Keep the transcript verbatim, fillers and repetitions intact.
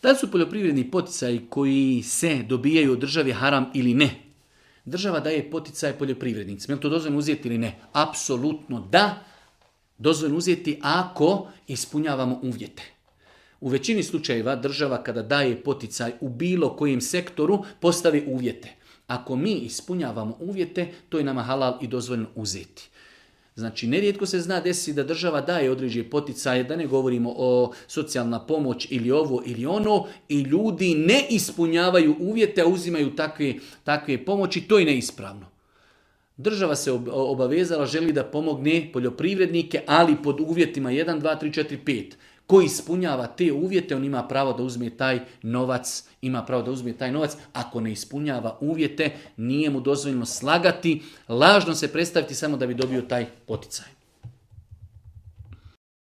Da li su poljoprivredni poticaji koji se dobijaju od države haram ili ne? Država daje poticaj poljoprivrednicima. Je li to dozvoljeno uzeti ili ne? Apsolutno da. Dozvoljeno uzeti ako ispunjavamo uvjete. U većini slučajeva država kada daje poticaj u bilo kojem sektoru postavi uvjete. Ako mi ispunjavamo uvjete, to je nama halal i dozvoljeno uzeti. Znači, nerijetko se zna desiti da država daje određene poticaje, da ne govorimo o socijalna pomoć ili ovo ili ono, i ljudi ne ispunjavaju uvjete, a uzimaju takve, takve pomoći, to je neispravno. Država se obavezala, želi da pomogne poljoprivrednike, ali pod uvjetima jedan, dva, tri, četiri, pet. Ko ispunjava te uvjete, on ima pravo da uzme taj novac, ima pravo da uzme taj novac. Ako ne ispunjava uvjete, nije mu dozvoljeno slagati, lažno se predstaviti samo da bi dobio taj poticaj.